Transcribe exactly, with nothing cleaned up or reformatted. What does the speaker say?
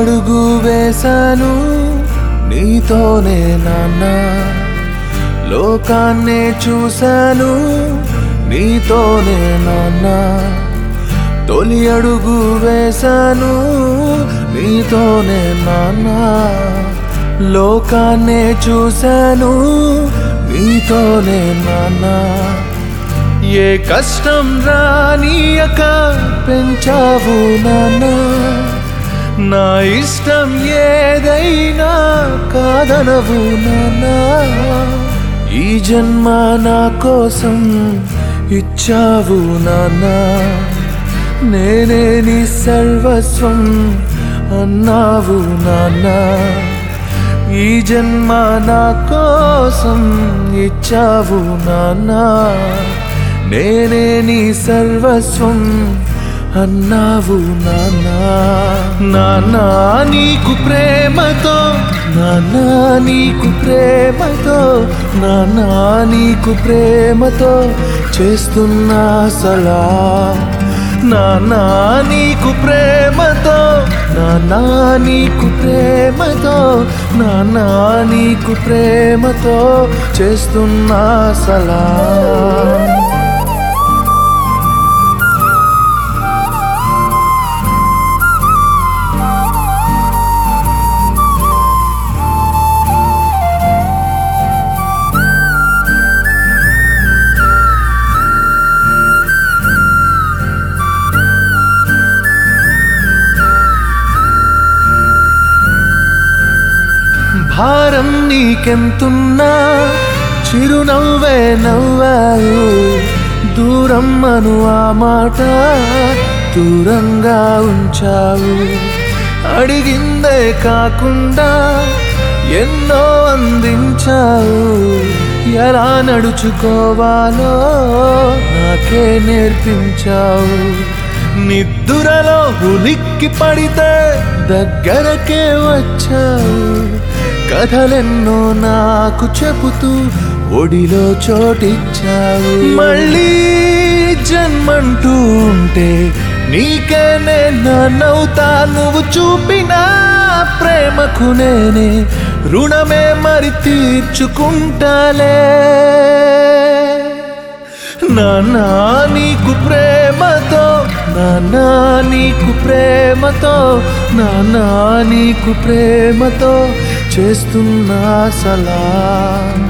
అడుగు వేశాను నీతోనే నాన్న, లోకాన్నే చూశాను నీతోనే నాన్న, తొలి అడుగు వేశాను నీతోనే నాన్న, లోకాన్నే చూశాను నీతోనే నాన్న, ఏ కష్టం రానియక పెంచావు నాన్న, నా ఇష్టం ఏదైనా కాదనవు నాన్న, ఈ జన్మ నా కోసం ఇచ్చావు నాన్న, నేనే నీ సర్వస్వం అన్నావు నాన్న, ఈ జన్మ నా కోసం ఇచ్చావు నాన్న, నేనే నీ సర్వస్వం అన్నావు నాన్న, నాన్న నీకు ప్రేమతో, నాన్న నీకు ప్రేమతో, నాన్న నీకు ప్రేమతో చేస్తున్నా సలా, నాన్న నీకు ప్రేమతో, నాన్న నీకు ప్రేమతో, నాన్న నీకు ప్రేమతో చేస్తున్నా సలా. భారం నీకెంతున్నా చిరునవ్వే నవ్వావు, దూరం అను ఆ మాట దూరంగా ఉంచావు, అడిగిందే కాకుండా ఎన్నో అందించావు, ఎలా నడుచుకోవాలో నాకే నేర్పించావు, నిద్దురలో ఉలిక్కి పడితే దగ్గరకే వచ్చావు, కథలెన్నో నాకు చెబుతూ ఒడిలో చోటిచ్చావు, మళ్ళీ జన్మంటూ ఉంటే నీకే నేనవుతా, నువ్వు చూపిన ప్రేమకు నేనే రుణమే మరి తీర్చుకుంటాలే, నాన్న నీకు ప్రేమతో, నాన్న నీకు ప్రేమతో, నాన్న నీకు ప్రేమతో చేస్తున్నా సలా.